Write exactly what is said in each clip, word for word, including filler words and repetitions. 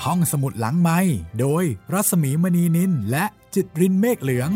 ห้องสมุดหลังไมค์โดยรัศมีมณีนินและจิตรินเมฆเหลือง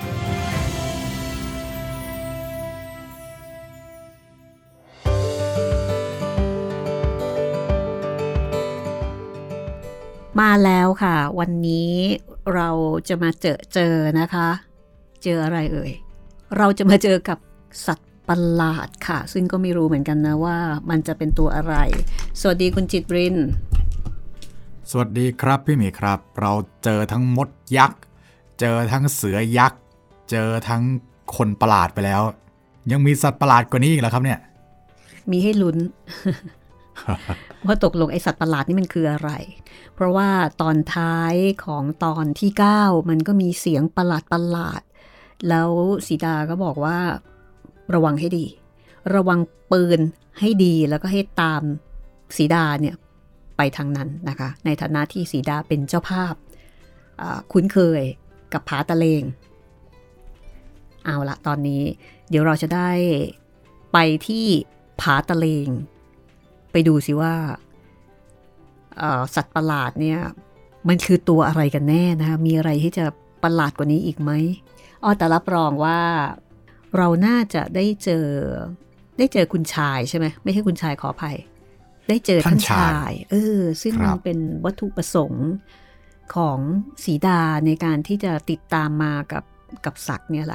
มาแล้วค่ะวันนี้เราจะมาเจอเจอนะคะเจออะไรเอ่ยเราจะมาเจอกับสัตว์ประหลาดค่ะซึ่งก็ไม่รู้เหมือนกันนะว่ามันจะเป็นตัวอะไรสวัสดีคุณจิตรินสวัสดีครับพี่หมีครับเราเจอทั้งมดยักษ์เจอทั้งเสือยักษ์เจอทั้งคนประหลาดไปแล้วยังมีสัตว์ประหลาดกว่านี้อีกเหรอครับเนี่ยมีให้ลุ้น ว่าตกลงไอสัตว์ประหลาดนี่มันคืออะไรเพราะว่าตอนท้ายของตอนที่เก้ามันก็มีเสียงประหลาดประหลาดแล้วสีดาก็บอกว่าระวังให้ดีระวังปืนให้ดีแล้วก็ให้ตามสีดาเนี่ยไปทางนั้นนะคะในฐานะที่สีดาเป็นเจ้าภาพคุ้นเคยกับผาตะเลงเอาละตอนนี้เดี๋ยวเราจะได้ไปที่ผาตะเลงไปดูสิว่าสัตว์ประหลาดเนี่ยมันคือตัวอะไรกันแน่นะคะมีอะไรที่จะประหลาดกว่านี้อีกไหมอ้อแต่รับรองว่าเราน่าจะได้เจอได้เจอคุณชายใช่ไหมไม่ใช่คุณชายขออภัยได้เจอท่านชายเออซึ่งมันเป็นวัตถุประสงค์ของสีดาในการที่จะติดตามมากับกับศักดิ์เนี่ยแหละ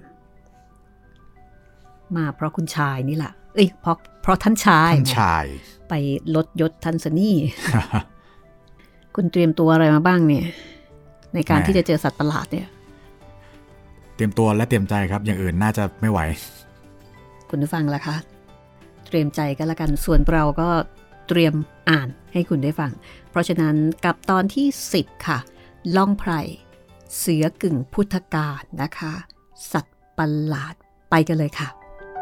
มาเพราะคุณชายนี่แหละเอ้ยเพราะเพราะท่านชายท่านชายไปลดยศท่านซะนี่ คุณเตรียมตัวอะไรมาบ้างเนี่ยในการที่จะเจอสัตว์ประหลาดเนี่ยเตรียมตัวและเตรียมใจครับอย่างอื่นน่าจะไม่ไหวคุณผู้ฟังล่ะคะเตรียมใจกันละกันส่วนเราก็เตรียมอ่านให้คุณได้ฟังเพราะฉะนั้นกับตอนที่สิบค่ะล่องไพรเสือกึ่งพุทธกาลนะคะสัตว์ประหลาดไปกันเลยค่ะ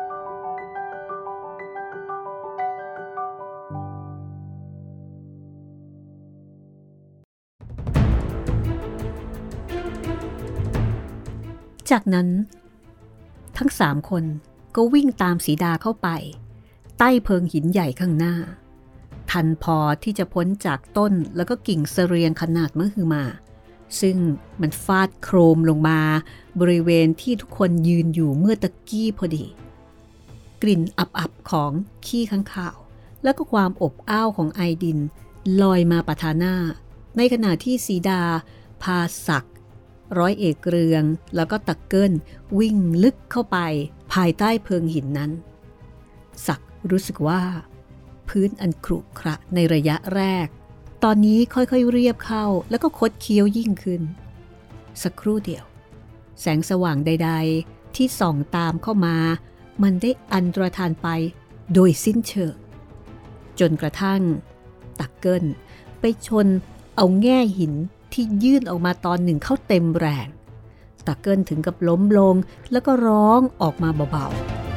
จากนั้นทั้งสามคนก็วิ่งตามสีดาเข้าไปใต้เพิงหินใหญ่ข้างหน้าทันพอที่จะพ้นจากต้นแล้วก็กิ่งเสรียงขนาดมหึมาซึ่งมันฟาดโครมลงมาบริเวณที่ทุกคนยืนอยู่เมื่อตะกี้พอดีกลิ่นอับๆของขี้ค้างคาวแล้วก็ความอบอ้าวของไอดินลอยมาปะทะหน้าในขณะที่สีดาพาศักดิ์ร้อยเอกเรืองแล้วก็ตักเกิลวิ่งลึกเข้าไปภายใต้เพิงหินนั้นศักดิ์รู้สึกว่าพื้นอันขรุขระในระยะแรกตอนนี้ค่อยๆเรียบเข้าแล้วก็คดเคี้ยวยิ่งขึ้นสักครู่เดียวแสงสว่างใดๆที่ส่องตามเข้ามามันได้อันตรธานไปโดยสิ้นเชิงจนกระทั่งตักเกิลไปชนเอาแง่หินที่ยื่นออกมาตอนหนึ่งเข้าเต็มแรงตักเกิลถึงกับล้มลงแล้วก็ร้องออกมาเบา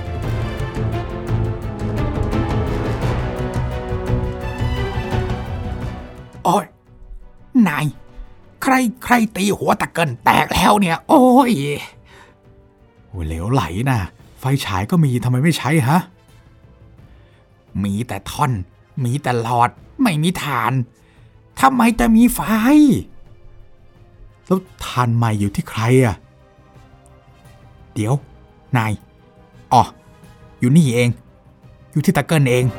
ๆโอ้ยนายใครใครตีหัวตักเกิลแตกแล้วเนี่ยโอ้ยโอ้เหลวไหลนะไฟฉายก็มีทำไมไม่ใช้ฮะมีแต่ท่อนมีแต่หลอดไม่มีถ่านทำไมจะมีไฟแล้วทานใหม่อยู่ที่ใครอ่ะเดี๋ยวนายอ๋ออยู่นี่เองอยู่ที่ตะเกิลเอง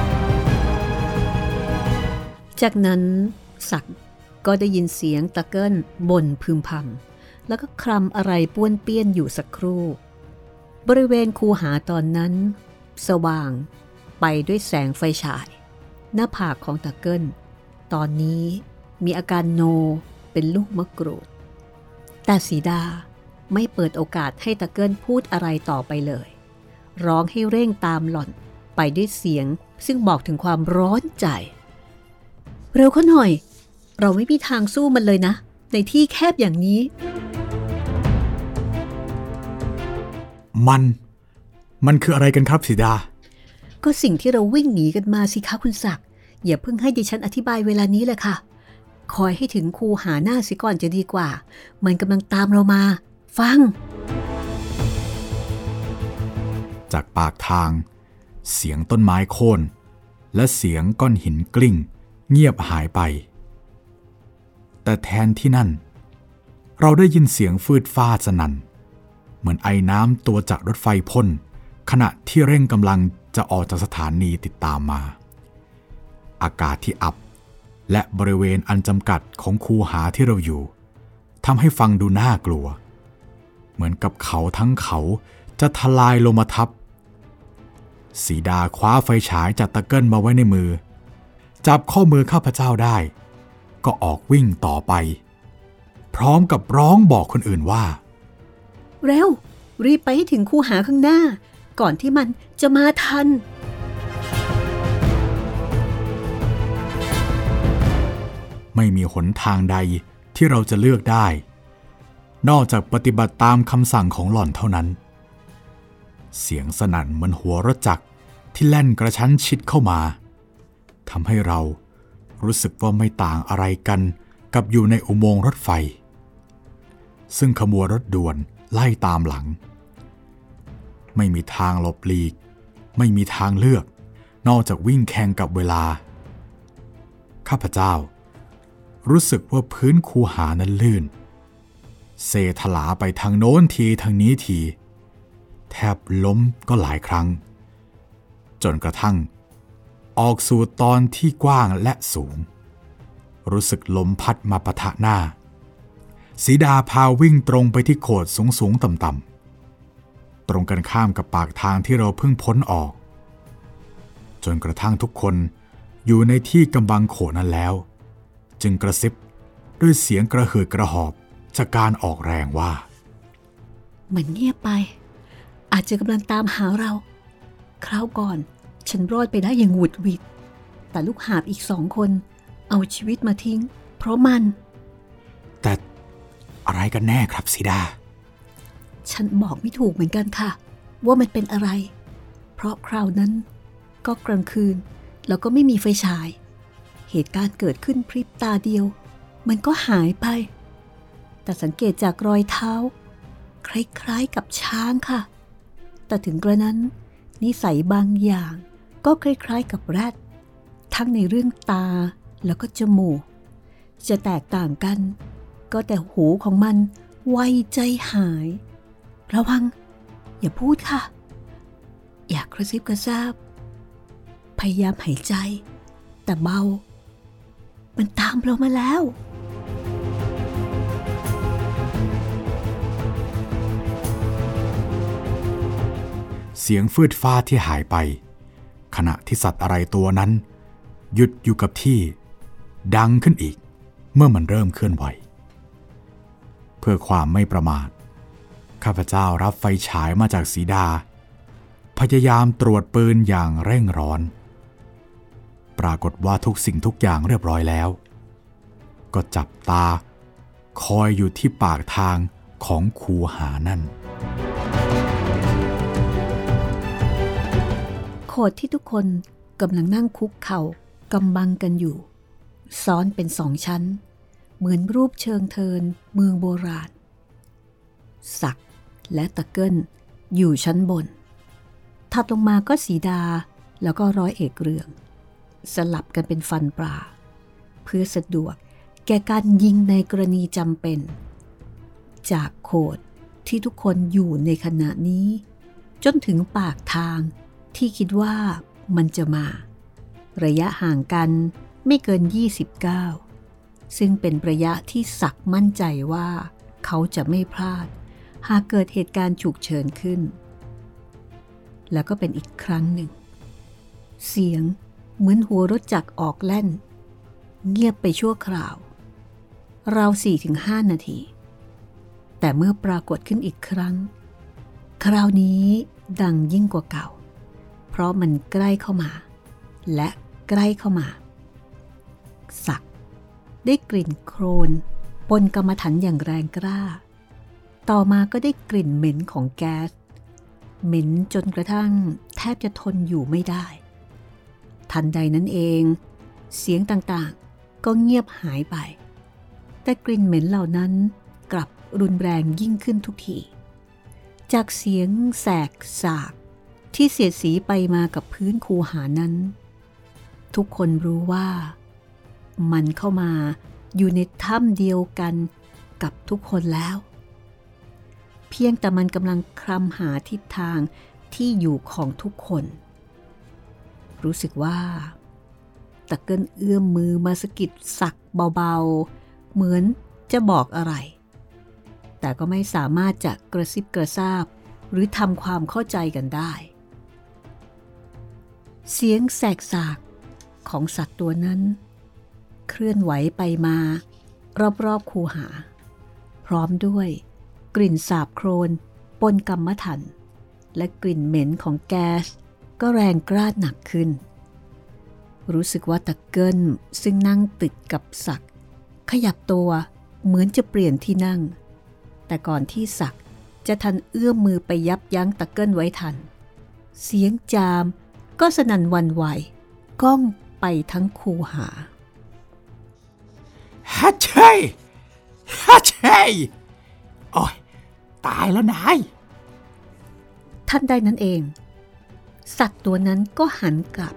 จากนั้นศักดิ์ก็ได้ยินเสียงตะเกิลบ่นพึมพำแล้วก็คลำอะไรป้วนเปี้ยนอยู่สักครู่บริเวณคูหาตอนนั้นสว่างไปด้วยแสงไฟฉายหน้าผากของตะเกิลตอนนี้มีอาการโนเป็นลูกมะกรูดแต่สีดาไม่เปิดโอกาสให้ตะเกิลพูดอะไรต่อไปเลยร้องให้เร่งตามหล่อนไปด้วยเสียงซึ่งบอกถึงความร้อนใจเร็วเข้าหน่อยเราไม่มีทางสู้มันเลยนะในที่แคบอย่างนี้มันมันคืออะไรกันครับสีดาก็สิ่งที่เราวิ่งหนีกันมาสิคะคุณศักดิ์อย่าเพิ่งให้ดิฉันอธิบายเวลานี้เลยค่ะคอยให้ถึงคูหาหน้าสิก่อนจะดีกว่ามันกำลังตามเรามาฟังจากปากทางเสียงต้นไม้โค่นและเสียงก้อนหินกลิ้งเงียบหายไปแต่แทนที่นั่นเราได้ยินเสียงฟืดฟ้าสนั่นเหมือนไอน้ำตัวจากรถไฟพ่นขณะที่เร่งกำลังจะออกจากสถานีติดตามมาอากาศที่อับและบริเวณอันจำกัดของคูหาที่เราอยู่ทำให้ฟังดูน่ากลัวเหมือนกับเขาทั้งเขาจะทลายลงมาทับสีดาคว้าไฟฉายจากตะเกิลมาไว้ในมือจับข้อมือข้าพเจ้าได้ก็ออกวิ่งต่อไปพร้อมกับร้องบอกคนอื่นว่าเร็วรีบไปให้ถึงคูหาข้างหน้าก่อนที่มันจะมาทันไม่มีหนทางใดที่เราจะเลือกได้นอกจากปฏิบัติตามคำสั่งของหล่อนเท่านั้นเสียงสนั่นเหมือนหัวรถจักรที่แล่นกระชั้นชิดเข้ามาทำให้เรารู้สึกว่าไม่ต่างอะไรกันกับอยู่ในอุโมงค์รถไฟซึ่งขบวนรถด่วนไล่ตามหลังไม่มีทางหลบหลีกไม่มีทางเลือกนอกจากวิ่งแข่งกับเวลาข้าพเจ้ารู้สึกว่าพื้นคูหานั้นลื่นเซถลาไปทางโน้นทีทางนี้ทีแทบล้มก็หลายครั้งจนกระทั่งออกสู่ตอนที่กว้างและสูงรู้สึกลมพัดมาปะทะหน้าสีดาพาวิ่งตรงไปที่โขดสูงสูงต่ำต่ำตรงกันข้ามกับปากทางที่เราเพิ่งพ้นออกจนกระทั่งทุกคนอยู่ในที่กำบังโขดนั้นแล้วจึงกระซิบด้วยเสียงกระหืดกระหอบจากการออกแรงว่ามันเงียบไปอาจจะกำลังตามหาเราคราวก่อนฉันรอดไปได้อย่างหวุดหวิดแต่ลูกหาบอีกสองคนเอาชีวิตมาทิ้งเพราะมันแต่อะไรกันแน่ครับสีดาฉันบอกไม่ถูกเหมือนกันค่ะว่ามันเป็นอะไรเพราะคราวนั้นก็กลางคืนแล้วก็ไม่มีไฟฉายเหตุการณ์เกิดขึ้นพริบตาเดียวมันก็หายไปแต่สังเกตจากรอยเท้าคล้ายๆกับช้างค่ะแต่ถึงกระนั้นนิสัยบางอย่างก็คล้ายๆกับแรดทั้งในเรื่องตาแล้วก็จมูกจะแตกต่างกันก็แต่หูของมันไวใจหายระวังอย่าพูดค่ะอยากกระซิบกระซาบพยายามหายใจแต่เบามันตามเรามาแล้วเสียงฟืดฟ้าที่หายไปขณะที่สัตว์อะไรตัวนั้นหยุดอยู่กับที่ดังขึ้นอีกเมื่อมันเริ่มเคลื่อนไหวเพื่อความไม่ประมาทข้าพเจ้ารับไฟฉายมาจากสีดาพยายามตรวจปืนอย่างเร่งร้อนปรากฏว่าทุกสิ่งทุกอย่างเรียบร้อยแล้วก็จับตาคอยอยู่ที่ปากทางของคูหานั่นโขดที่ทุกคนกำลังนั่งคุกเข่ากำบังกันอยู่ซ้อนเป็นสองชั้นเหมือนรูปเชิงเทินเมืองโบราณศักดิ์และตะเกิลอยู่ชั้นบนถัดลงมาก็สีดาแล้วก็ร้อยเอกเรืองสลับกันเป็นฟันปลาเพื่อสะดวกแก่การยิงในกรณีจำเป็นจากโขดที่ทุกคนอยู่ในขณะนี้จนถึงปากทางที่คิดว่ามันจะมาระยะห่างกันไม่เกินยี่สิบเก้าซึ่งเป็นระยะที่ศักดิ์มั่นใจว่าเขาจะไม่พลาดหากเกิดเหตุการณ์ฉุกเฉินขึ้นแล้วก็เป็นอีกครั้งหนึ่งเสียงเหมือนหัวรถจักรออกแล่นเงียบไปชั่วคราวราว สี่ถึงห้า นาทีแต่เมื่อปรากฏขึ้นอีกครั้งคราวนี้ดังยิ่งกว่าเก่าเพราะมันใกล้เข้ามาและใกล้เข้ามาศักดิ์ได้กลิ่นโคลนปนกรรมฐานอย่างแรงกล้าต่อมาก็ได้กลิ่นเหม็นของแก๊สเหม็นจนกระทั่งแทบจะทนอยู่ไม่ได้ทันใดนั้นเองเสียงต่างๆก็เงียบหายไปแต่กลิ่นเหม็นเหล่านั้นกลับรุนแรงยิ่งขึ้นทุกทีจากเสียงแสกสากที่เสียดสีไปมากับพื้นคูหานั้นทุกคนรู้ว่ามันเข้ามาอยู่ในถ้ำเดียวกันกับทุกคนแล้วเพียงแต่มันกำลังคลำหาทิศทางที่อยู่ของทุกคนรู้สึกว่าตะเกิลเอื้อมมือมาสะกิดสักเบาๆเหมือนจะบอกอะไรแต่ก็ไม่สามารถจะกระซิบกระซาบหรือทำความเข้าใจกันได้เสียงแสกสากของสัตว์ตัวนั้นเคลื่อนไหวไปมารอบๆคูหาพร้อมด้วยกลิ่นสาบโครนปนกำมะถันและกลิ่นเหม็นของแก๊สก็แรงกร้าหนักขึ้นรู้สึกว่าตะเกิลซึ่งนั่งติดกับสักขยับตัวเหมือนจะเปลี่ยนที่นั่งแต่ก่อนที่สักจะทันเอื้อมมือไปยับยั้งตะเกิลไว้ทันเสียงจามก็สนั่นหวั่นไหวก้องไปทั้งคูหาฮัทเช่ฮัทเช่โอ้ยตายแล้วนายท่านใดนั้นเองสัตว์ตัวนั้นก็หันกลับ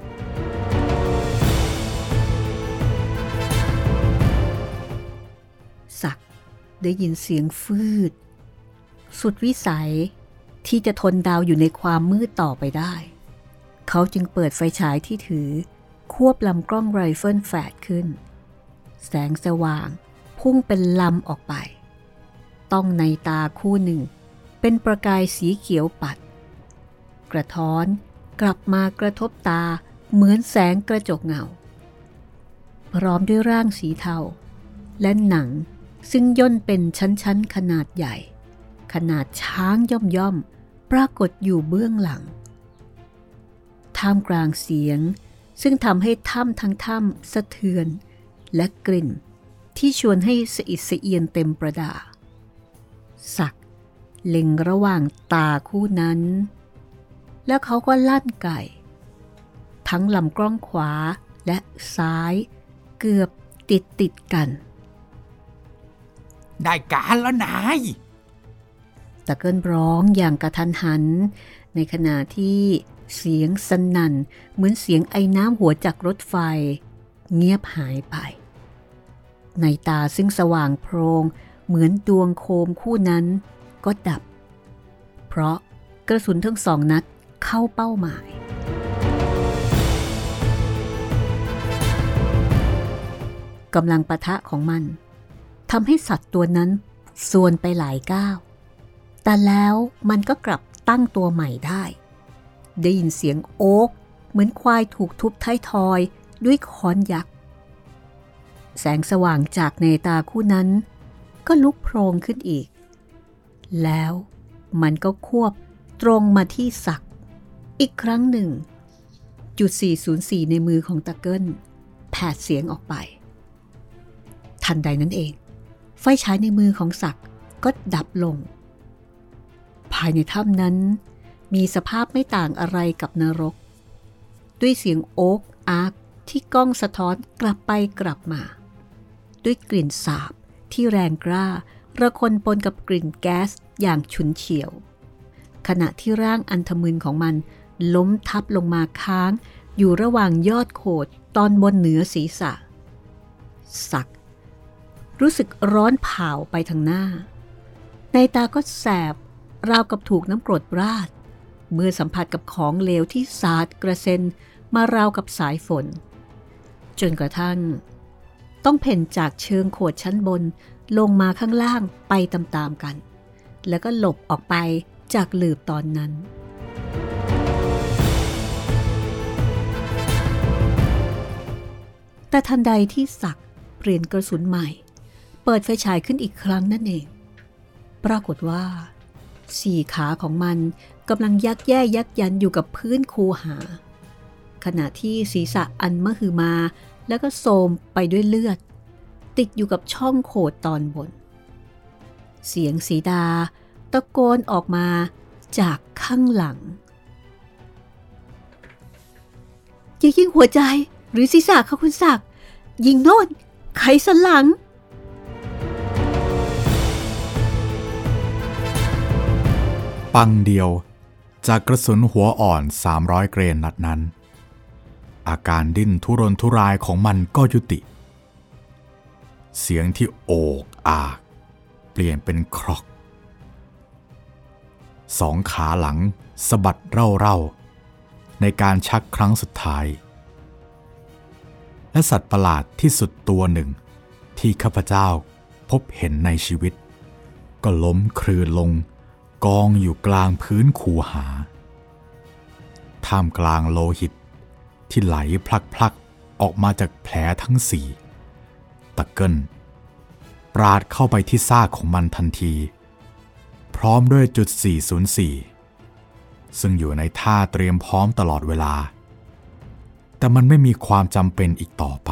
สักได้ยินเสียงฟืดสุดวิสัยที่จะทนดาวอยู่ในความมืดต่อไปได้เขาจึงเปิดไฟฉายที่ถือควบลำกล้องไรเฟิลแฝดขึ้นแสงสว่างพุ่งเป็นลำออกไปต้องในตาคู่หนึ่งเป็นประกายสีเขียวปัดกระท้อนกลับมากระทบตาเหมือนแสงกระจกเงาพร้อมด้วยร่างสีเทาและหนังซึ่งย่นเป็นชั้นๆขนาดใหญ่ขนาดช้างย่อมๆปรากฏอยู่เบื้องหลังท่ามกลางเสียงซึ่งทำให้ถ้ำทั้งถ้ำสะเทือนและกลิ่นที่ชวนให้สะอิดสะเอียนเต็มประดาสักเล็งระหว่างตาคู่นั้นแล้วเขาก็ลั่นไก่ทั้งลำกล้องขวาและซ้ายเกือบติดติดกันได้การแล้วนายตะเกิลร้องอย่างกระทันหันในขณะที่เสียงสนั่นเหมือนเสียงไอ้น้ำหัวจากรถไฟเงียบหายไปในตาซึ่งสว่างโพลงเหมือนดวงโคมคู่นั้นก็ดับเพราะกระสุนทั้งสองนัดเข้าเป้าหมายกำลังปะทะของมันทำให้สัตว์ตัวนั้นส่วนไปหลายก้าวแต่แล้วมันก็กลับตั้งตัวใหม่ได้ได้ยินเสียงโอ๊กเหมือนควายถูกทุบท้ายทอยด้วยค้อนยักษ์แสงสว่างจากในตาคู่นั้นก็ลุกโพลงขึ้นอีกแล้วมันก็ควบตรงมาที่สักอีกครั้งหนึ่งจุดสี่ศูนย์สี่ในมือของตะเกิลแผดเสียงออกไปทันใดนั้นเองไฟฉายในมือของสักก็ดับลงภายในถ้ำนั้นมีสภาพไม่ต่างอะไรกับนรกด้วยเสียงโอ๊กอาร์คที่ก้องสะท้อนกลับไปกลับมาด้วยกลิ่นสาบที่แรงกล้าระคนปนกับกลิ่นแก๊สอย่างฉุนเฉียวขณะที่ร่างอันทมึนของมันล้มทับลงมาค้างอยู่ระหว่างยอดโขดตอนบนเหนือศีรษะสักรู้สึกร้อนเผาไปทางหน้าในตาก็แสบราวกับถูกน้ำกรดราดเมื่อสัมผัสกับของเหลวที่สาดกระเซ็นมาราวกับสายฝนจนกระทั่งต้องเพ่นจากเชิงโขดชั้นบนลงมาข้างล่างไปตามๆกันแล้วก็หลบออกไปจากหลืบตอนนั้นแต่ทันใดที่สักเปลี่ยนกระสุนใหม่เปิดไฟฉายขึ้นอีกครั้งนั่นเองปรากฏว่าสี่ขาของมันกำลังยักแย่ยักยันอยู่กับพื้นคูหาขณะที่ศีรษะอันมหึมาแล้วก็โทรมไปด้วยเลือดติดอยู่กับช่องโขดตอนบนเสียงสีดาตะโกนออกมาจากข้างหลังอย่ายิงหัวใจหรือศีรษะค่ะคุณศักดิ์ยิงโน่นไขสันหลังปังเดียวจากกระสุนหัวอ่อนสามร้อยเกรนนัดนั้นอาการดิ้นทุรนทุรายของมันก็ยุติเสียงที่โอกอากเปลี่ยนเป็นครอกสองขาหลังสะบัดเร่าๆในการชักครั้งสุดท้ายและสัตว์ประหลาดที่สุดตัวหนึ่งที่ข้าพเจ้าพบเห็นในชีวิตก็ล้มคลืนลงกองอยู่กลางพื้นคูหาท่ามกลางโลหิตที่ไหลพลักๆออกมาจากแผลทั้งสี่ตะเกิลปราดเข้าไปที่ซากของมันทันทีพร้อมด้วยจุดสี่ศูนย์สี่ซึ่งอยู่ในท่าเตรียมพร้อมตลอดเวลาแต่มันไม่มีความจำเป็นอีกต่อไป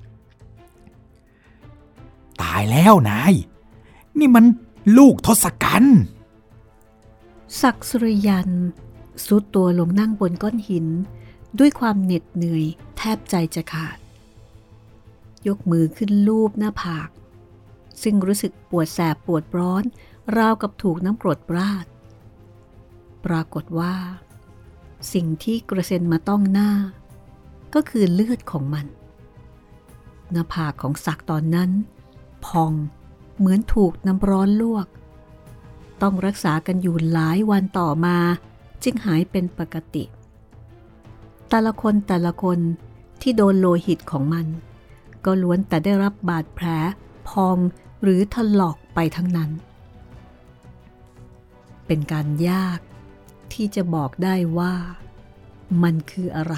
ตายแล้วนายนี่มันลูกทศกัณฐ์ศักดิ์สุริยันซุดตัวลงนั่งบนก้อนหินด้วยความเหน็ดเหนื่อยแทบใจจะขาดยกมือขึ้นลูบหน้าผากซึ่งรู้สึกปวดแสบปวดร้อนราวกับถูกน้ำกรดราดปรากฏว่าสิ่งที่กระเซ็นมาต้องหน้าก็คือเลือดของมันหน้าผากของศักดิ์ตอนนั้นพองเหมือนถูกน้ำร้อนลวกต้องรักษากันอยู่หลายวันต่อมาจึงหายเป็นปกติแต่ละคนแต่ละคนที่โดนโลหิตของมันก็ล้วนแต่ได้รับบาดแผลพองหรือถลอกไปทั้งนั้นเป็นการยากที่จะบอกได้ว่ามันคืออะไร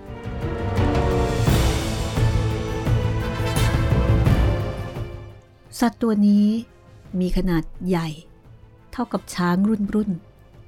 สัตว์ตัวนี้มีขนาดใหญ่เท่ากับช้างรุ่นรุ่น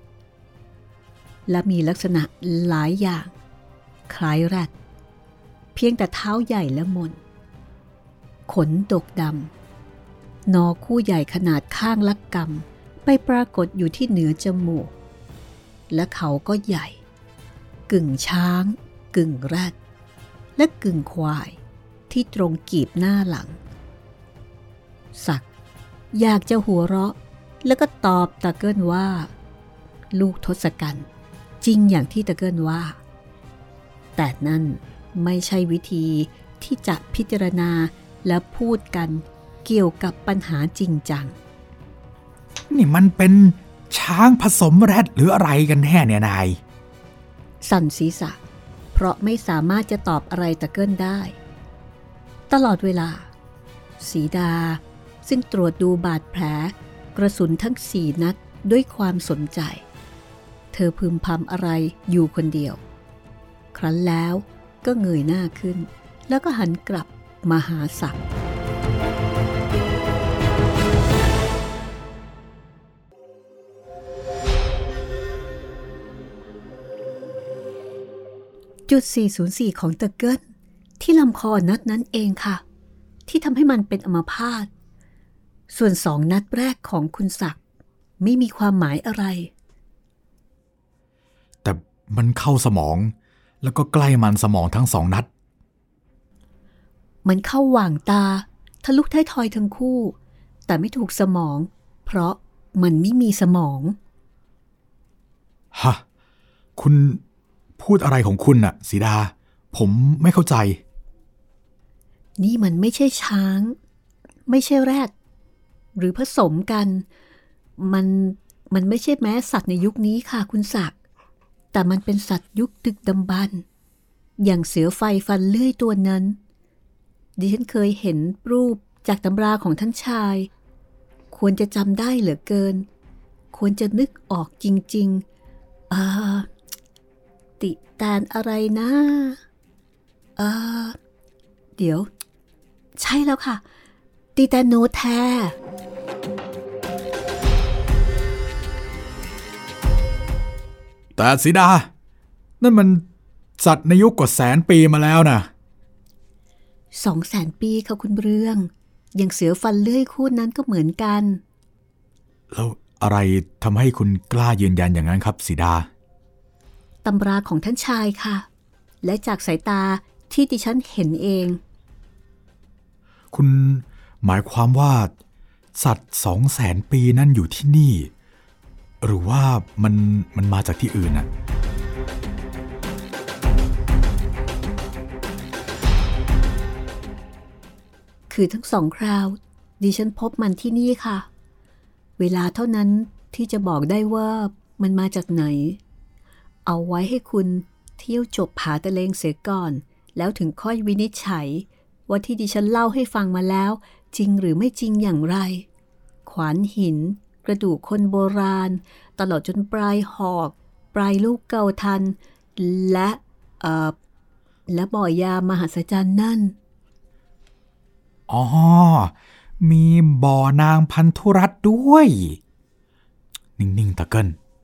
และมีลักษณะหลายอย่างคล้ายแรดเพียงแต่เท้าใหญ่และมนขนดกดำนอคู่ใหญ่ขนาดข้างละกำไปปรากฏอยู่ที่เหนือจมูกและเขาก็ใหญ่กึ่งช้างกึ่งแรดและกึ่งควายที่ตรงกีบหน้าหลังศักดิ์อยากจะหัวเราะแล้วก็ตอบตะเกิลว่าลูกทศกัณฐ์จริงอย่างที่ตะเกิลว่าแต่นั่นไม่ใช่วิธีที่จะพิจารณาและพูดกันเกี่ยวกับปัญหาจริงจังนี่มันเป็นช้างผสมแรดหรืออะไรกันแน่เนี่ยนายสั่นศีรษะเพราะไม่สามารถจะตอบอะไรตะเกิลได้ตลอดเวลาสีดาซึ่งตรวจดูบาดแผลกระสุนทั้งสี่นัดด้วยความสนใจเธอพึมพำอะไรอยู่คนเดียวครั้นแล้วก็เงยหน้าขึ้นแล้วก็หันกลับมาหาศักดิ์จุดสี่ศูนย์สี่ของตะเกิลที่ลำคอนัดนั้นเองค่ะที่ทำให้มันเป็นอัมพาตส่วนสองนัดแรกของคุณศักดิ์ไม่มีความหมายอะไรแต่มันเข้าสมองแล้วก็ใกล้มันสมองทั้งสองนัดมันเข้าหว่างตาทะลุท้ายทอยทั้งคู่แต่ไม่ถูกสมองเพราะมันไม่มีสมองฮะคุณพูดอะไรของคุณน่ะสีดาผมไม่เข้าใจนี่มันไม่ใช่ช้างไม่ใช่แรดหรือผสมกันมันมันไม่ใช่แม้สัตว์ในยุคนี้ค่ะคุณศักดิ์แต่มันเป็นสัตว์ยุคดึกดำบรรพ์อย่างเสือไฟฟันเลื่อยตัวนั้นดิฉันเคยเห็นรูปจากตำราของท่านชายควรจะจำได้เหลือเกินควรจะนึกออกจริงๆอ่าติแตนอะไรนะเออเดี๋ยวใช่แล้วค่ะติแตนโนแทแต่สีดานั่นมันสัตว์ในยุคกว่าแสนปีมาแล้วนะสองแสนปีค่ะคุณเรืองอย่างเสือฟันเลื่อยคู่นั้นก็เหมือนกันแล้วอะไรทำให้คุณกล้ายืนยันอย่างนั้นครับสีดาตำราของท่านชายค่ะและจากสายตาที่ดิฉันเห็นเองคุณหมายความว่าสัตว์สองแสนปีนั่นอยู่ที่นี่หรือว่ามันมันมาจากที่อื่นน่ะคือทั้งสองคราวดิฉันพบมันที่นี่ค่ะเวลาเท่านั้นที่จะบอกได้ว่ามันมาจากไหนเอาไว้ให้คุณเที่ยวจบผาตะเลงเสียก่อนแล้วถึงค่อยวินิจฉัยว่าที่ดิฉันเล่าให้ฟังมาแล้วจริงหรือไม่จริงอย่างไรขวานหินกระดูกคนโบราณตลอดจนปลายหอกปลายลูกเกาทันและเอ่อและบ่อยามหัศจรรย์นั่นอ๋อมีบ่อนางพันธุรัตน์ด้วยนิ่งๆตะเกิล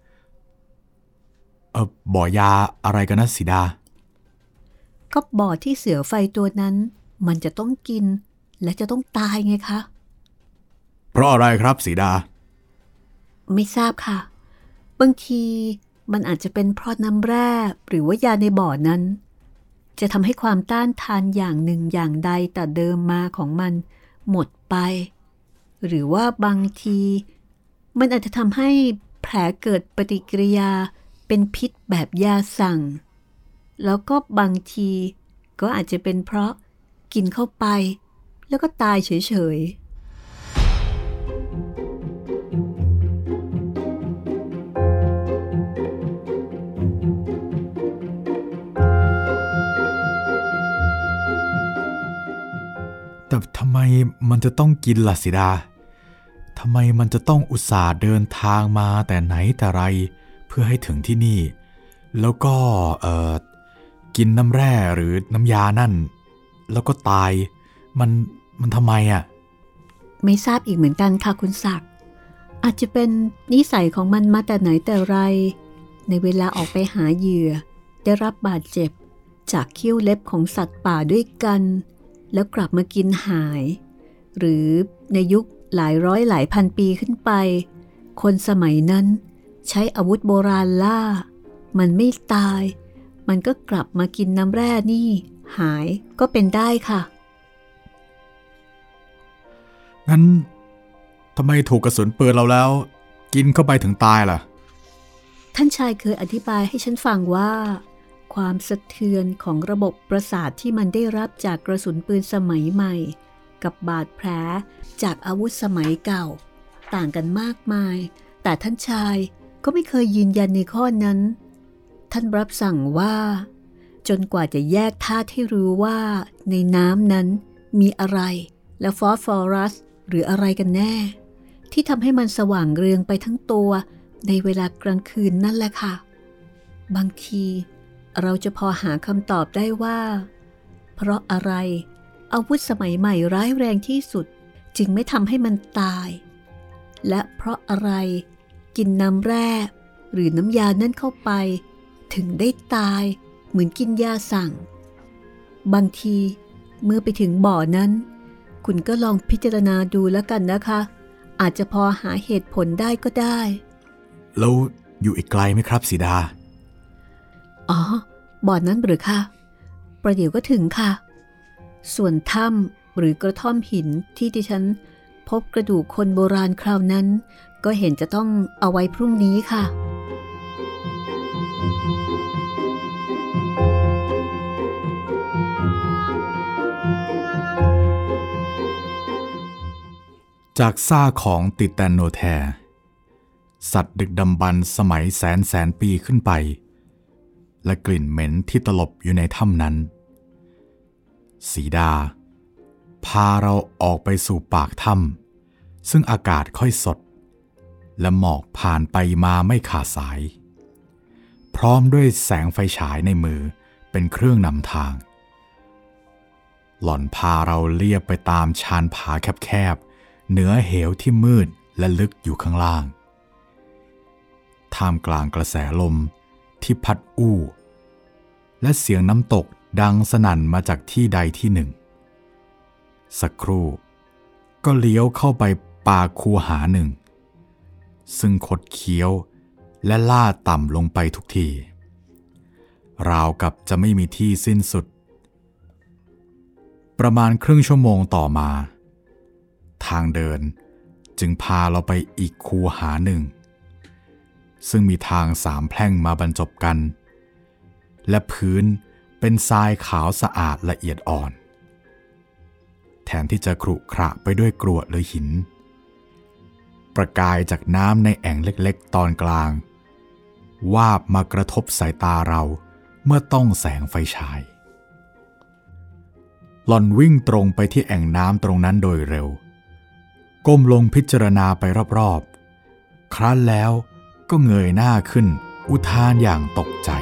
เออบ่อยาอะไรกันนะสีดาก็บ่อที่เสือไฟตัวนั้นมันจะต้องกินและจะต้องตายไงคะเพราะอะไรครับสีดาไม่ทราบค่ะบางทีมันอาจจะเป็นเพราะน้ำแร่หรือว่ายาในบ่อนั้นจะทำให้ความต้านทานอย่างหนึ่งอย่างใดแต่เดิมมาของมันหมดไปหรือว่าบางทีมันอาจจะทำให้แผลเกิดปฏิกิริยาเป็นพิษแบบยาสั่งแล้วก็บางทีก็อาจจะเป็นเพราะกินเข้าไปแล้วก็ตายเฉยๆแต่ทำไมมันจะต้องกินล่ะสีดาทำไมมันจะต้องอุตส่าห์เดินทางมาแต่ไหนแต่ไรเพื่อให้ถึงที่นี่แล้วก็เอ่อกินน้ำแร่หรือน้ำยานั่นแล้วก็ตายมันมันทำไมอ่ะไม่ทราบอีกเหมือนกันค่ะคุณศักดิ์อาจจะเป็นนิสัยของมันมาแต่ไหนแต่ไรในเวลาออกไปหาเหยื่อได้รับบาดเจ็บจากเขี้ยวเล็บของสัตว์ป่าด้วยกันแล้วกลับมากินหายหรือในยุคหลายร้อยหลายพันปีขึ้นไปคนสมัยนั้นใช้อาวุธโบราณล่ามันไม่ตายมันก็กลับมากินน้ำแร่นี่หายก็เป็นได้ค่ะงั้นทำไมถูกกระสุนปืนเราแล้วกินเข้าไปถึงตายล่ะท่านชายเคยอธิบายให้ฉันฟังว่าความสะเทือนของระบบประสาทที่มันได้รับจากกระสุนปืนสมัยใหม่กับบาดแผลจากอาวุธสมัยเก่าต่างกันมากมายแต่ท่านชายก็ไม่เคยยืนยันในข้อนั้นท่านรับสั่งว่าจนกว่าจะแยกธาตุให้รู้ว่าในน้ำนั้นมีอะไรและฟอสฟอรัสหรืออะไรกันแน่ที่ทำให้มันสว่างเรืองไปทั้งตัวในเวลากลางคืนนั่นแหละค่ะบางทีเราจะพอหาคำตอบได้ว่าเพราะอะไรอาวุธสมัยใหม่ร้ายแรงที่สุดจึงไม่ทำให้มันตายและเพราะอะไรกินน้ำแร่หรือน้ำยานั่นเข้าไปถึงได้ตายเหมือนกินยาสั่งบางทีเมื่อไปถึงบ่อนั้นคุณก็ลองพิจารณาดูแล้วกันนะคะอาจจะพอหาเหตุผลได้ก็ได้แล้วอยู่อีกไกลไหมครับสีดาอ๋อบ่อนนั้นหรือคะประเดี๋ยวก็ถึงค่ะส่วนถ้ำหรือกระท่อมหินที่ดิฉันพบกระดูกคนโบราณคราวนั้นก็เห็นจะต้องเอาไว้พรุ่งนี้ค่ะจากซากของติแตนโนแทร์สัตว์ดึกดำบรรพ์สมัยแสนแสนปีขึ้นไปและกลิ่นเหม็นที่ตลบอยู่ในถ้ำนั้นสีดาพาเราออกไปสู่ปากถ้ำซึ่งอากาศค่อยสดและหมอกผ่านไปมาไม่ขาดสายพร้อมด้วยแสงไฟฉายในมือเป็นเครื่องนำทางหล่อนพาเราเลียบไปตามชานผาแคบๆเหนือเหวที่มืดและลึกอยู่ข้างล่างท่ามกลางกระแสลมที่พัดอู้และเสียงน้ำตกดังสนั่นมาจากที่ใดที่หนึ่งสักครู่ก็เลี้ยวเข้าไปป่าคูหาหนึ่งซึ่งคดเคี้ยวและล่าต่ำลงไปทุกทีราวกับจะไม่มีที่สิ้นสุดประมาณครึ่งชั่วโมงต่อมาทางเดินจึงพาเราไปอีกคูหาหนึ่งซึ่งมีทางสามแพร่งมาบรรจบกันและพื้นเป็นทรายขาวสะอาดละเอียดอ่อนแทนที่จะขรุขระไปด้วยกรวดหรือหินประกายจากน้ำในแอ่งเล็กๆตอนกลางวาบมากระทบสายตาเราเมื่อต้องแสงไฟฉายหล่อนวิ่งตรงไปที่แอ่งน้ำตรงนั้นโดยเร็วก้มลงพิจารณาไปรอบๆครั้นแล้วก็เงยหน้าขึ้นอุทานอย่างตกใจ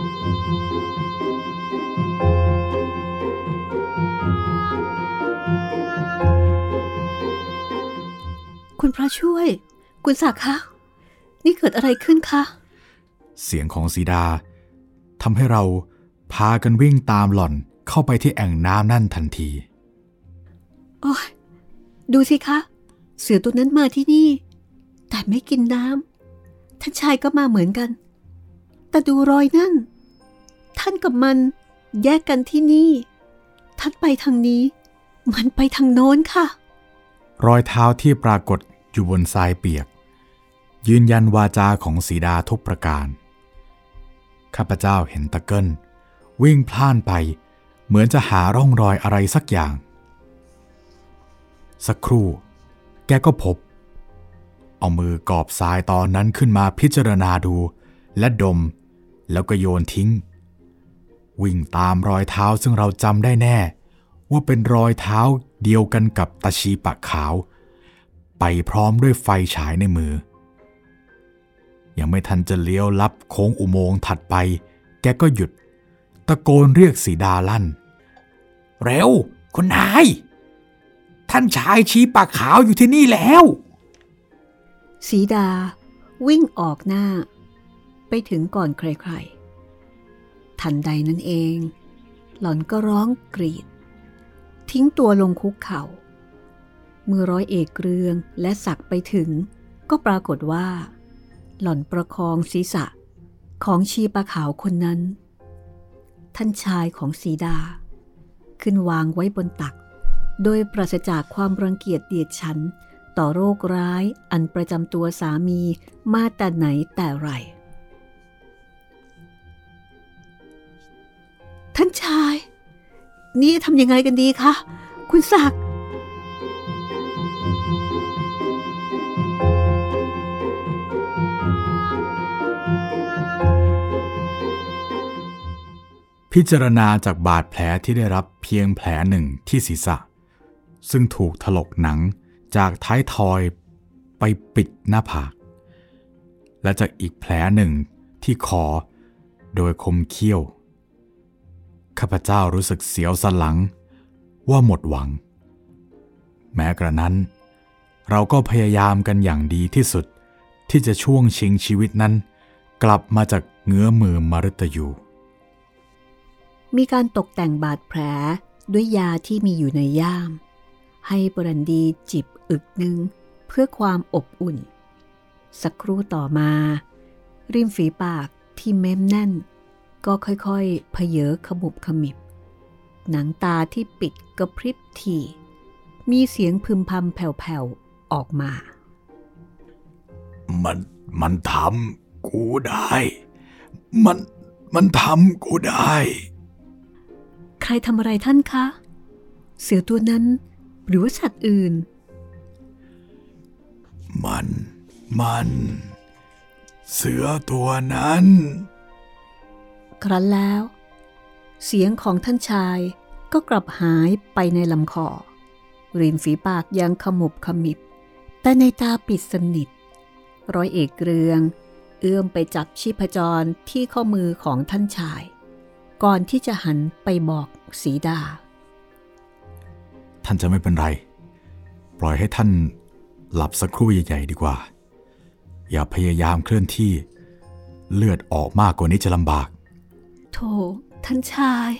คุณพระช่วยคุณศักดิ์คะนี่เกิดอะไรขึ้นคะเสียงของสีดาทำให้เราพากันวิ่งตามหล่อนเข้าไปที่แอ่งน้ำนั่นทันทีโอ้ยดูสิคะเสือตัวนั้นมาที่นี่แต่ไม่กินน้ำท่านชายก็มาเหมือนกันแต่ดูรอยนั่นท่านกับมันแยกกันที่นี่ท่านไปทางนี้มันไปทางโน้นค่ะรอยเท้าที่ปรากฏอยู่บนทรายเปียกยืนยันวาจาของสีดาทุกประการข้าพเจ้าเห็นตะเกิลวิ่งพล่านไปเหมือนจะหาร่องรอยอะไรสักอย่างสักครู่แกก็พบเอามือกอบทรายตอนนั้นขึ้นมาพิจารณาดูและดมแล้วก็โยนทิ้งวิ่งตามรอยเท้าซึ่งเราจำได้แน่ว่าเป็นรอยเท้าเดียวกันกับตาชีปะขาวไปพร้อมด้วยไฟฉายในมือยังไม่ทันจะเลี้ยวลับโค้งอุโมงค์ถัดไปแกก็หยุดตะโกนเรียกสีดาลั่นเร็วคุณนายท่านชายชีปะขาวอยู่ที่นี่แล้วสีดาวิ่งออกหน้าไปถึงก่อนใครๆทันใดนั้นเองหล่อนก็ร้องกรีดทิ้งตัวลงคุกเข่าเมื่อร้อยเอกเรืองและศักดิ์ไปถึงก็ปรากฏว่าหล่อนประคองศีรษะของชีปะขาวคนนั้นท่านชายของสีดาขึ้นวางไว้บนตักโดยปราศจากความรังเกียจเดียดฉันต่อโรคร้ายอันประจำตัวสามีมาแต่ไหนแต่ไรท่านชายนี่ทำยังไงกันดีคะคุณศักดิ์พิจารณาจากบาดแผลที่ได้รับเพียงแผลหนึ่งที่ศีรษะซึ่งถูกถลกหนังจากท้ายทอยไปปิดหน้าผากและจากอีกแผลหนึ่งที่คอโดยคมเขี้ยวข้าพเจ้ารู้สึกเสียวสันหลังว่าหมดหวังแม้กระนั้นเราก็พยายามกันอย่างดีที่สุดที่จะช่วงชิงชีวิตนั้นกลับมาจากเงื้อมือมฤตยูมีการตกแต่งบาดแผลด้วยยาที่มีอยู่ในย่ามให้ปรันดีจิบอึกหนึ่งเพื่อความอบอุ่นสักครู่ต่อมาริมฝีปากที่เม้มแน่นก็ค่อยๆเผยขมุบขมิบหนังตาที่ปิดกระพริบถี่มีเสียงพึมพำแผ่วๆออกมามันมันทำกูได้มันมันทำกูได้ใครทำอะไรท่านคะเสือตัวนั้นหรือว่าสัตว์อื่นมันมันเสือตัวนั้นครั้นแล้วเสียงของท่านชายก็กลับหายไปในลำคอริมฝีปากยังขมุบขมิบแต่ในตาปิดสนิทร้อยเอกเรืองเอื้อมไปจับชีพจรที่ข้อมือของท่านชายก่อนที่จะหันไปบอกสีดาท่านจะไม่เป็นไรปล่อยให้ท่านหลับสักครู่ใหญ่ๆดีกว่าอย่าพยายามเคลื่อนที่เลือดออกมากกว่านี้จะลำบากโธ่ท่านชาย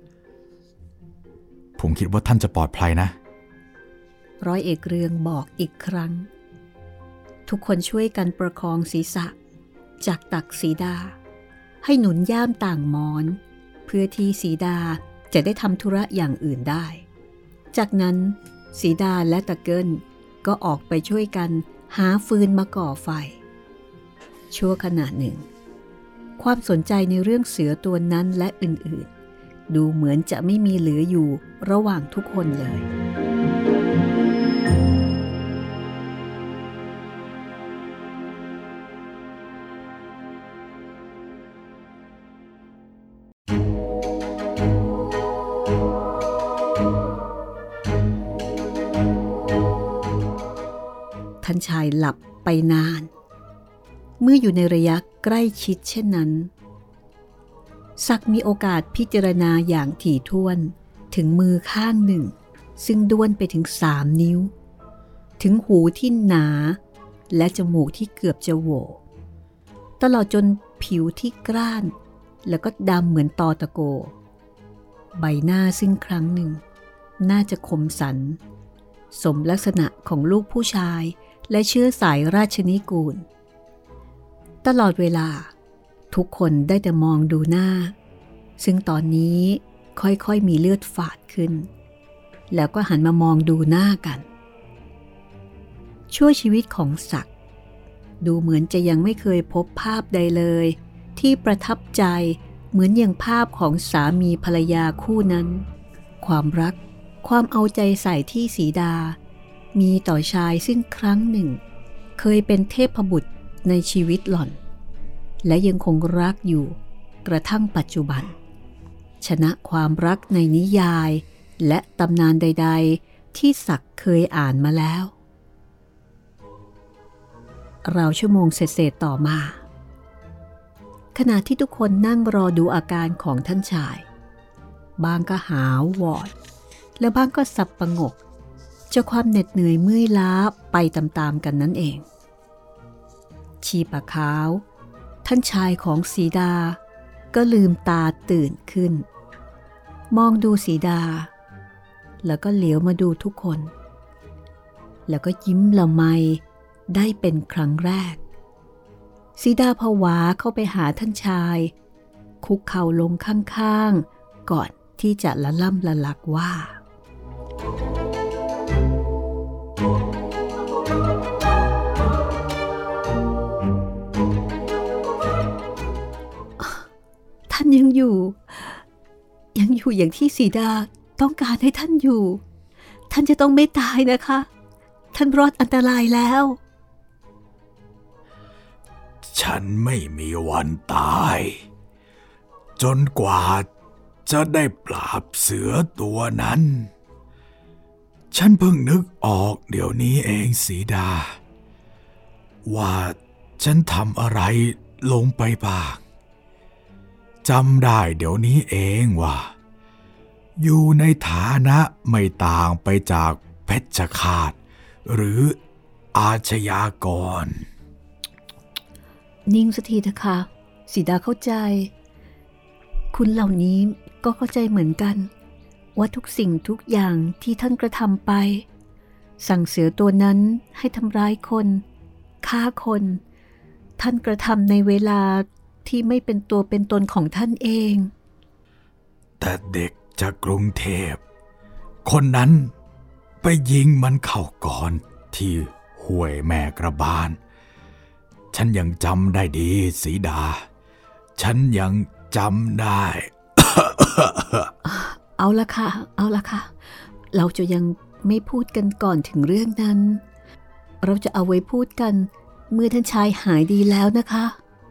ผมคิดว่าท่านจะปลอดภัยนะร้อยเอกเรืองบอกอีกครั้งทุกคนช่วยกันประคองศีรษะจากตักสีดาให้หนุนย่ามต่างหมอนเพื่อที่สีดาจะได้ทำธุระอย่างอื่นได้จากนั้นสีดาและตะเกิลก็ออกไปช่วยกันหาฟืนมาก่อไฟชั่วขณะหนึ่งความสนใจในเรื่องเสือตัวนั้นและอื่นๆดูเหมือนจะไม่มีเหลืออยู่ระหว่างทุกคนเลยานชายหลับไปนานเมื่ออยู่ในระยะใกล้ชิดเช่นนั้นศักดิ์มีโอกาสพิจารณาอย่างถี่ถ้วนถึงมือข้างหนึ่งซึ่งด้วนไปถึงสามนิ้วถึงหูที่หนาและจมูกที่เกือบจะโหว่ตลอดจนผิวที่กร้านแล้วก็ดำเหมือนตอตะโกใบหน้าซึ่งครั้งหนึ่งน่าจะคมสันสมลักษณะของลูกผู้ชายและเชื้อสายราชนิกูลตลอดเวลาทุกคนได้แต่มองดูหน้าซึ่งตอนนี้ค่อยๆมีเลือดฝาดขึ้นแล้วก็หันมามองดูหน้ากันชั่วชีวิตของศักดิ์ดูเหมือนจะยังไม่เคยพบภาพใดเลยที่ประทับใจเหมือนอย่างภาพของสามีภรรยาคู่นั้นความรักความเอาใจใส่ที่สีดามีต่อชายซึ่งครั้งหนึ่งเคยเป็นเทพบุตรในชีวิตหล่อนและยังคงรักอยู่กระทั่งปัจจุบันชนะความรักในนิยายและตำนานใดๆที่ศักดิ์เคยอ่านมาแล้วราวชั่วโมงเศษๆต่อมาขณะที่ทุกคนนั่งรอดูอาการของท่านชายบางก็หาววอดและบางก็สับประงกจะความเหน็ดเหนื่อยเมื่อยล้าไปตามๆกันนั่นเองชีปะขาวท่านชายของสีดาก็ลืมตาตื่นขึ้นมองดูสีดาแล้วก็เหลียวมาดูทุกคนแล้วก็ยิ้มละไมได้เป็นครั้งแรกสีดาผวาเข้าไปหาท่านชายคุกเข่าลงข้างๆก่อนที่จะละล่ำละลักว่าท่านยังอยู่ยังอยู่อย่างที่สีดาต้องการให้ท่านอยู่ท่านจะต้องไม่ตายนะคะท่านรอดอันตรายแล้วฉันไม่มีวันตายจนกว่าจะได้ปราบเสือตัวนั้นฉันเพิ่งนึกออกเดี๋ยวนี้เองสีดาว่าฉันทำอะไรลงไปบ้างจำได้เดี๋ยวนี้เองว่าอยู่ในฐานะไม่ต่างไปจากเพชฌฆาตหรืออาชญากรนิ่งสักทีเถอะค่ะสีดาเข้าใจคุณเหล่านี้ก็เข้าใจเหมือนกันว่าทุกสิ่งทุกอย่างที่ท่านกระทำไปสั่งเสือตัวนั้นให้ทำร้ายคนฆ่าคนท่านกระทำในเวลาที่ไม่เป็นตัวเป็นตนของท่านเองแต่เด็กจากกรุงเทพคนนั้นไปยิงมันเข้าก่อนที่ห้วยแม่กระบานฉันยังจำได้ดีสีดาฉันยังจำได้เอาละค่ะเอาละค่ะเราจะยังไม่พูดกันก่อนถึงเรื่องนั้นเราจะเอาไว้พูดกันเมื่อท่านชายหายดีแล้วนะคะ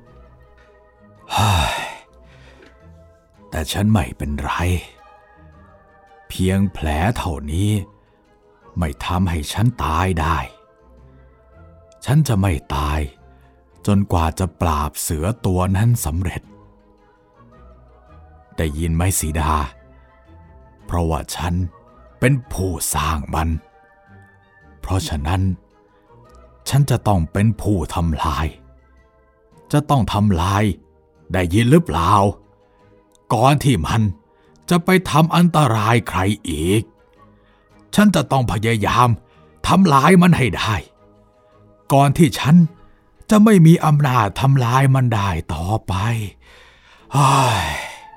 แต่ฉันไม่เป็นไรเพียงแผลเท่านี้ไม่ทำให้ฉันตายได้ฉันจะไม่ตายจนกว่าจะปราบเสือตัวนั้นสำเร็จได้ยินไหมสีดาเพราะว่าฉันเป็นผู้สร้างมันเพราะฉะนั้นฉันจะต้องเป็นผู้ทำลายจะต้องทำลายได้ยินหรือเปล่าก่อนที่มันจะไปทำอันตรายใครอีกฉันจะต้องพยายามทำลายมันให้ได้ก่อนที่ฉันจะไม่มีอำนาจทำลายมันได้ต่อไปอ้าย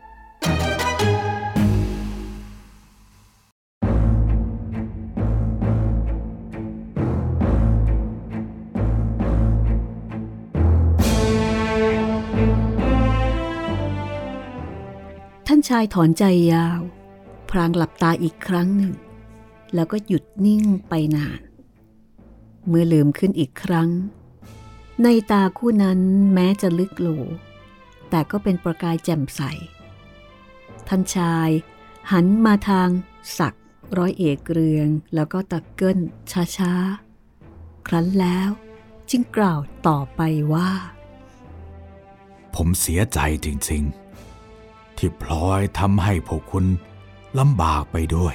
ท่านชายถอนใจยาวพลางหลับตาอีกครั้งหนึ่งแล้วก็หยุดนิ่งไปนานเมื่อลืมขึ้นอีกครั้งในตาคู่นั้นแม้จะลึกโหลแต่ก็เป็นประกายแจ่มใสท่านชายหันมาทางศักดิ์ร้อยเอกเรืองแล้วก็ตะเกิ้ลช้าๆครั้นแล้วจึงกล่าวต่อไปว่าผมเสียใจจริงๆที่พลอยทำให้พวกคุณลำบากไปด้วย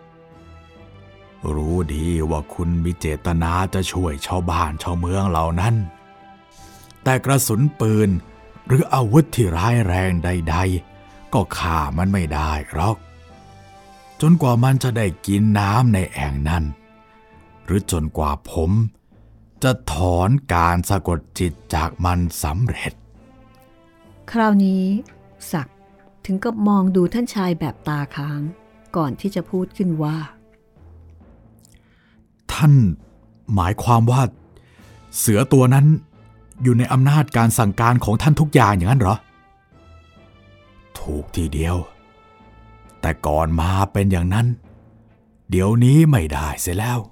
รู้ดีว่าคุณมีเจตนาจะช่วยชาวบ้านชาวเมืองเหล่านั้นแต่กระสุนปืนหรืออาวุธที่ร้ายแรงใดๆก็ฆ่ามันไม่ได้หรอกจนกว่ามันจะได้กินน้ำในแอ่งนั้นหรือจนกว่าผมจะถอนการสะกดจิตจากมันสำเร็จคราวนี้ศักดิ์ถึงกับมองดูท่านชายแบบตาค้างก่อนที่จะพูดขึ้นว่าท่านหมายความว่าเสือตัวนั้นอยู่ในอำนาจการสั่งการของท่านทุกอย่างอย่างนั้นเหรอถูกทีเดียวแต่ก่อนมาเป็นอย่างนั้นเดี๋ยวนี้ไม่ได้เสียแล้ว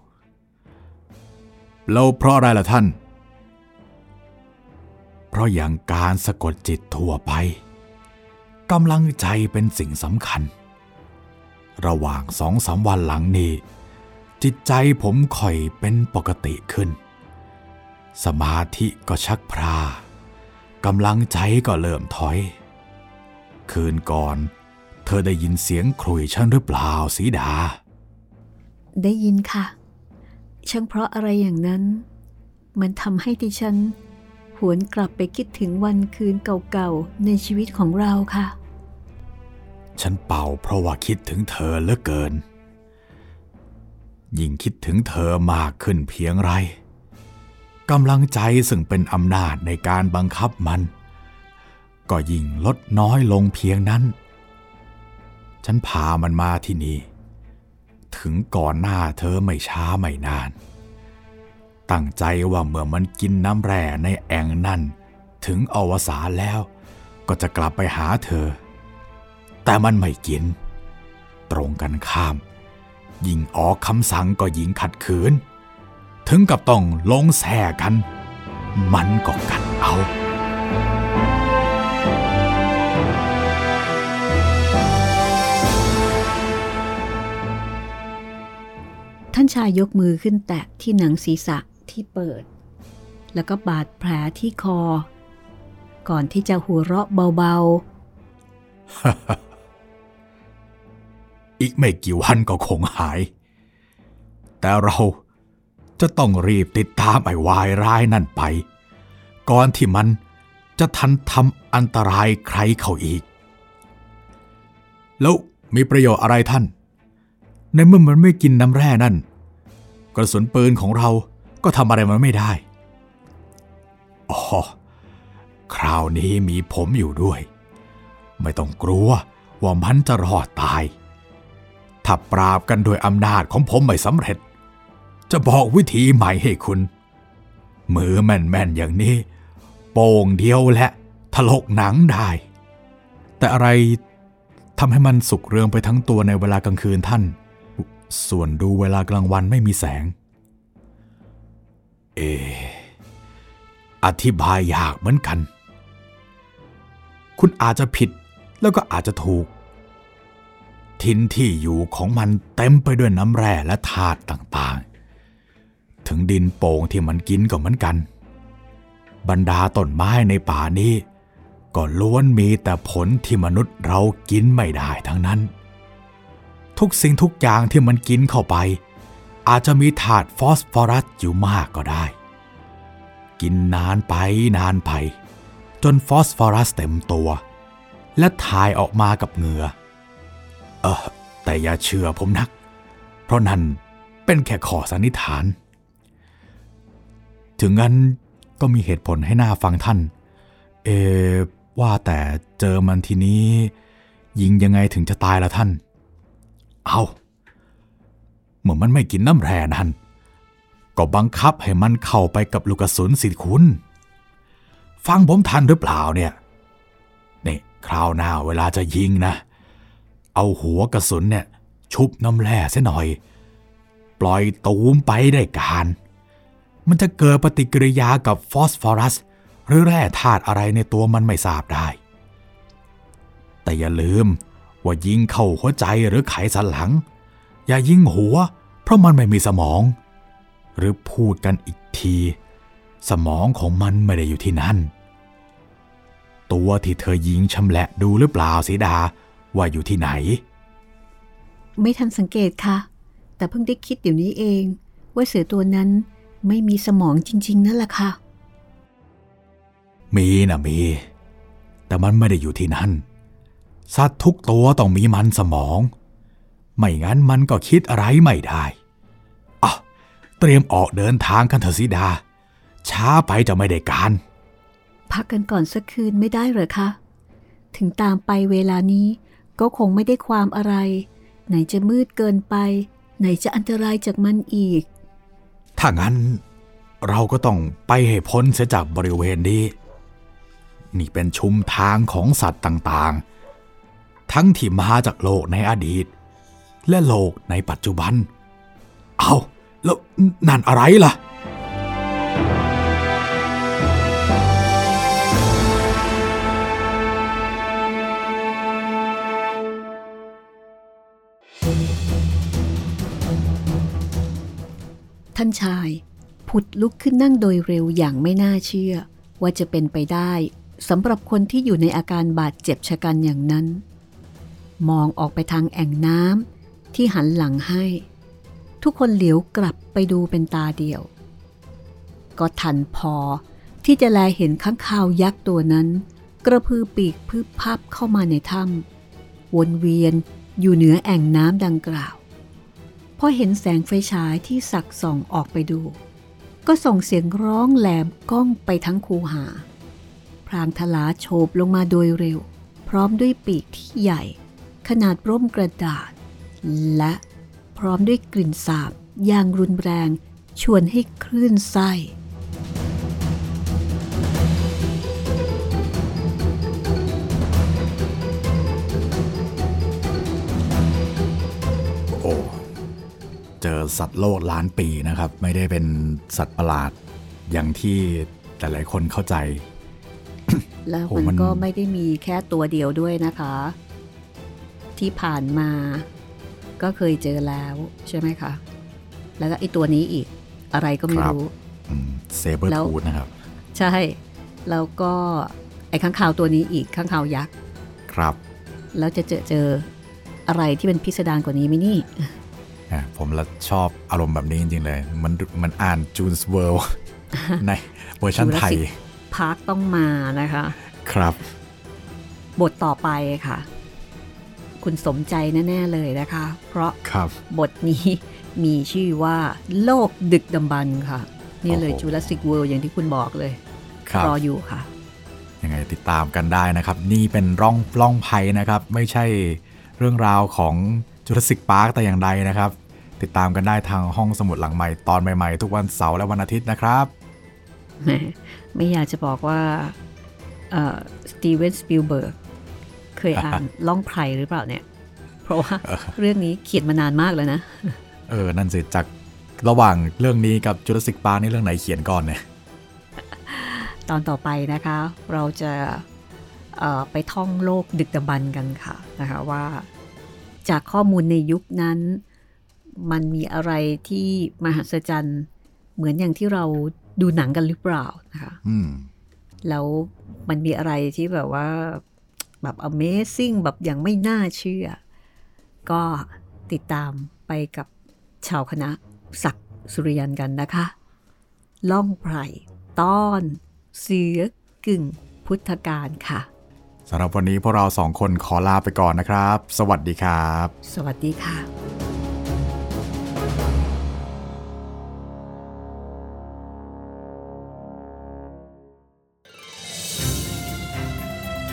แล้วเพราะอะไรล่ะท่านเพราะอย่างการสะกดจิตทั่วไปกำลังใจเป็นสิ่งสำคัญระหว่างสองสามวันหลังนี้จิตใจผมค่อยเป็นปกติขึ้นสมาธิก็ชักพร่ากำลังใจก็เริ่มถอยคืนก่อนเธอได้ยินเสียงขลุ่ยฉันหรือเปล่าสีดาได้ยินค่ะช่างเพราะอะไรอย่างนั้นมันทำให้ดิฉันหวนกลับไปคิดถึงวันคืนเก่าๆในชีวิตของเราค่ะฉันเป่าเพราะว่าคิดถึงเธอเหลือเกินยิ่งคิดถึงเธอมากขึ้นเพียงไรกำลังใจซึ่งเป็นอำนาจในการบังคับมันก็ยิ่งลดน้อยลงเพียงนั้นฉันพามันมาที่นี่ถึงก่อนหน้าเธอไม่ช้าไม่นานตั้งใจว่าเมื่อมันกินน้ำแร่ในแอ่งนั่นถึงอวสานแล้วก็จะกลับไปหาเธอแต่มันไม่กินตรงกันข้ามยิ่งออกคำสั่งก็ยิ่งขัดขืนถึงกับต้องลงแส่กันมันก็กัดเอาท่านชายยกมือขึ้นแตะที่หนังศีรษะที่เปิดแล้วก็บาดแผลที่คอก่อนที่จะหัวเราะเบาๆ อีกไม่กี่วันก็คงหายแต่เราจะต้องรีบติดตามไอ้วายร้ายนั่นไปก่อนที่มันจะทันทำอันตรายใครเขาอีกแล้วมีประโยชน์อะไรท่านในเมื่อมันไม่กินน้ำแร่นั่นกระสุนปืนของเราก็ทำอะไรมันไม่ได้อ๋อคราวนี้มีผมอยู่ด้วยไม่ต้องกลัวว่ามันจะรอดตายถ้าปราบกันโดยอำนาจของผมไม่สำเร็จจะบอกวิธีใหม่ให้คุณมือแม่นๆอย่างนี้โป่งเดียวและถลกหนังได้แต่อะไรทำให้มันสุกเรืองไปทั้งตัวในเวลากลางคืนท่านส่วนดูเวลากลางวันไม่มีแสงเออธิบายยากเหมือนกันคุณอาจจะผิดแล้วก็อาจจะถูกทินที่อยู่ของมันเต็มไปด้วยน้ำแร่และธาตุต่างๆถึงดินโป่งที่มันกินก็เหมือนกันบรรดาต้นไม้ในป่านี้ก็ล้วนมีแต่ผลที่มนุษย์เรากินไม่ได้ทั้งนั้นทุกสิ่งทุกอย่างที่มันกินเข้าไปอาจจะมีธาตุฟอสฟอรัสอยู่มากก็ได้กินนานไปนานไปจนฟอสฟอรัสเต็มตัวและถ่ายออกมากับเหงื่อเออแต่อย่าเชื่อผมนักเพราะนั่นเป็นแค่ข้อสันนิษฐานถึงงั้นก็มีเหตุผลให้น่าฟังท่านเอว่าแต่เจอมันทีนี้ยิงยังไงถึงจะตายล่ะท่านเอาเมื่อมันไม่กินน้ำแร่นั่นก็บังคับให้มันเข้าไปกับลูกกระสุนสิคุณฟังผมทันหรือเปล่าเนี่ยนี่คราวหน้าเวลาจะยิงนะเอาหัวกระสุนเนี่ยชุบน้ำแร่ซะหน่อยปล่อยตูมไปได้การมันจะเกิดปฏิกิริยากับฟอสฟอรัสหรือแร่ธาตุอะไรในตัวมันไม่ทราบได้แต่อย่าลืมว่ายิงเข้าหัวใจหรือไขสันหลังอย่ายิงหัวเพราะมันไม่มีสมองหรือพูดกันอีกทีสมองของมันไม่ได้อยู่ที่นั่นตัวที่เธอยิงชำแหละดูหรือเปล่าสีดาว่าอยู่ที่ไหนไม่ทันสังเกตค่ะแต่เพิ่งได้คิดเดี๋ยวนี้เองว่าเสือตัวนั้นไม่มีสมองจริงๆนั่นแหละค่ะมีนะมีแต่มันไม่ได้อยู่ที่นั่นสัตว์ทุกตัวต้องมีมันสมองไม่งั้นมันก็คิดอะไรไม่ได้อ่ะเตรียมออกเดินทางกันเถอะสีดาช้าไปจะไม่ได้การพักกันก่อนสักคืนไม่ได้เหรอคะถึงตามไปเวลานี้ก็คงไม่ได้ความอะไรไหนจะมืดเกินไปไหนจะอันตรายจากมันอีกถ้างั้นเราก็ต้องไปให้พ้นเสียจากบริเวณนี้นี่เป็นชุมทางของสัตว์ต่างๆทั้งที่มาจากโลกในอดีตและโลกในปัจจุบันเอาแล้วนั่นอะไรล่ะท่านชายผุดลุกขึ้นนั่งโดยเร็วอย่างไม่น่าเชื่อว่าจะเป็นไปได้สำหรับคนที่อยู่ในอาการบาดเจ็บชะกันอย่างนั้นมองออกไปทางแอ่งน้ำที่หันหลังให้ทุกคนเหลียวกลับไปดูเป็นตาเดียวก็ทันพอที่จะแลเห็นค้างคาวยักษ์ตัวนั้นกระพือปีกพึบพับเข้ามาในถ้ำวนเวียนอยู่เหนือแอ่งน้ำดังกล่าวพอเห็นแสงไฟฉายที่สักส่องออกไปดูก็ส่งเสียงร้องแหลมก้องไปทั้งคูหาพรางทลาโฉบลงมาโดยเร็วพร้อมด้วยปีกที่ใหญ่ขนาดร่มกระดาษและพร้อมด้วยกลิ่นสาบอย่างรุนแรงชวนให้คลื่นไส้โอ้เจอสัตว์โลกล้านปีนะครับไม่ได้เป็นสัตว์ประหลาดอย่างที่แต่หลายคนเข้าใจแล้วมันก็ไม่ได้มีแค่ตัวเดียวด้วยนะคะที่ผ่านมาก็เคยเจอแล้วใช่ไหมคะแล้วก็ไอตัวนี้อีกอะไรก็ไม่รู้เซเบอร์ทูธนะครับใช่แล้วก็ไอข้างคาวตัวนี้อีกข้างคาวยักษ์ครับแล้วจะเจอเจออะไรที่เป็นพิสดารกว่านี้ไหมนี่ผมละชอบอารมณ์แบบนี้จริงๆเลยมันมันอ่านจูนส์เวิลด์ในเวอร์ชันไทยพาร์คต้องมานะคะครับบทต่อไปค่ะคุณสมใจแน่ๆเลยนะคะเพราะบทนี้มีชื่อว่าโลกดึกดำบรรพ์ค่ะนี่เลยจูราสสิกเวิลด์อย่างที่คุณบอกเลยรออยู่ค่ะยังไงติดตามกันได้นะครับนี่เป็นร่องร่องไพ่นะครับไม่ใช่เรื่องราวของจูราสสิกพาร์คแต่อย่างใดนะครับติดตามกันได้ทางห้องสมุดหลังใหม่ตอนใหม่ๆทุกวันเสาร์และวันอาทิตย์นะครับไม่อยากจะบอกว่าสตีเวนสปิลเบิร์กเคยอ่านล่องไพรหรือเปล่าเนี่ยเพราะว่าเรื่องนี้เขียนมานานมากแล้วนะเออนั่นสิจากระหว่างเรื่องนี้กับจูราสสิกพาร์คนี่เรื่องไหนเขียนก่อนเนี่ยตอนต่อไปนะคะเราจะไปท่องโลกดึกดำบรรพ์กันค่ะนะคะว่าจากข้อมูลในยุคนั้นมันมีอะไรที่มหัศจรรย์เหมือนอย่างที่เราดูหนังกันหรือเปล่านะคะแล้วมันมีอะไรที่แบบว่าแบบ Amazing แบบอย่างไม่น่าเชื่อก็ติดตามไปกับชาวคณะศักดิ์สุริยันกันนะคะล่องไพรต้อนเสือกึ่งพุทธกาลค่ะสำหรับวันนี้พวกเราสองคนขอลาไปก่อนนะครับสวัสดีครับสวัสดีค่ะ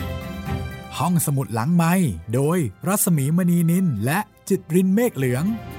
ห้องสมุดหลังไมค์โดยรัศมีมณีนินและจิตรินเมฆเหลือง